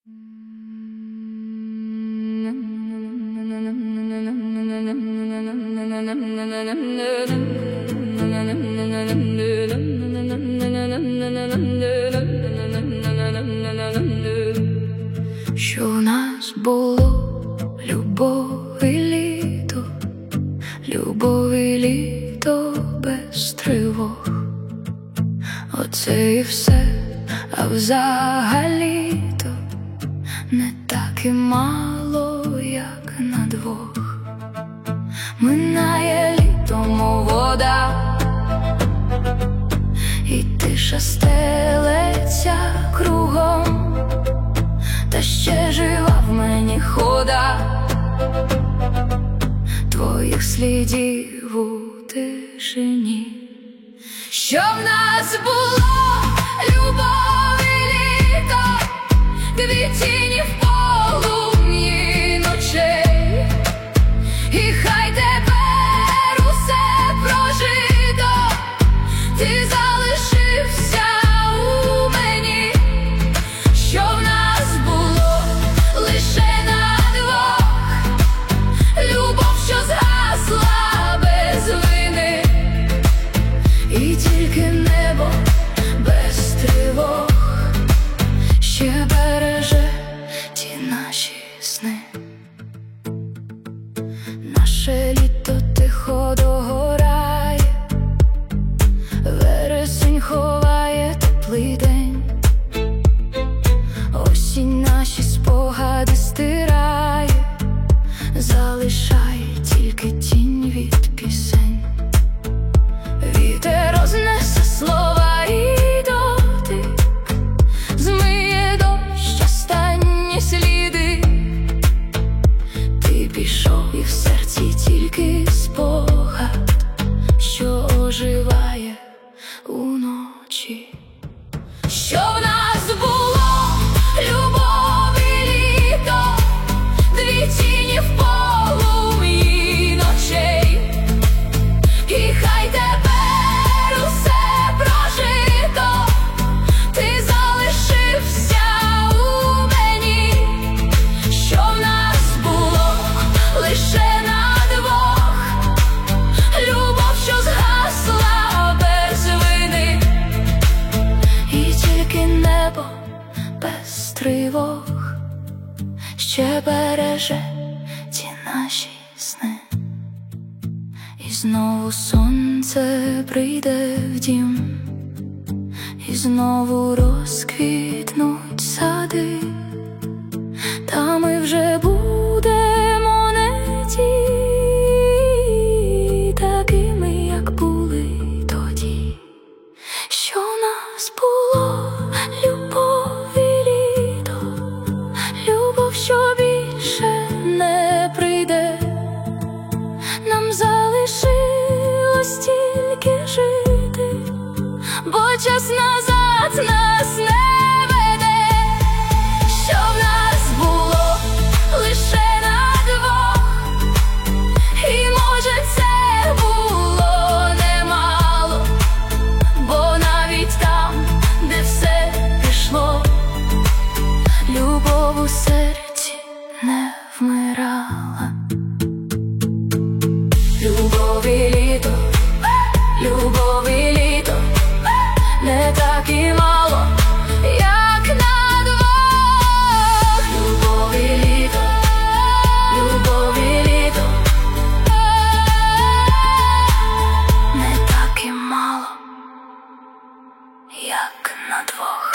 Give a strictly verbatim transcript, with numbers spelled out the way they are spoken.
Що в нас було любов і літо, любов і літо без тривог. Оце і все, а взагалі-то не так і мало, як на двох. Минає літо, мов вода, і тиша стелеться кругом. Та ще жива в мені хода твоїх слідів у тишині. Що в нас було любов і літо, дві тіні в полум'ї ночей, і хай тепер усе прожито, ти залишився у мені. Що в нас було лише на двох, любов, що згасла без вини, і тільки небо без тривог ще береже ті наші сни. Наше літо тихо догорає, вересень ховає теплий день, осінь наші спогади стирає, залишає тільки тінь від пісень. Вітер рознесе слова і дотик, змиє дощ останні сліди. Ти пішов, і в серці тільки спогад, що оживає уночі. Що в нас було любов і літо, дві тіні в полум'ї ночей, і хай тепер усе прожито, ти залишився у мені. Що в нас було лише на двох, любов, що згасла без вини, і тільки небо без тривог ще береже ті наші сни. І знову сонце прийде в дім, і знову розквітнуть сади, та ми вже будемо не ті, такими, як були тоді. Що в нас було любов і літо, любов, що більше не прийде, нам залишилось тільки жити, бо час назад нас не веде. Що в нас було лише на двох, і може це було немало, бо навіть там, де все пішло, любов у серці не вмирала. Любов і літо, любов і літо, не так і мало, як на двох. Любов і літо, любов і літо, не так і мало, як на двох.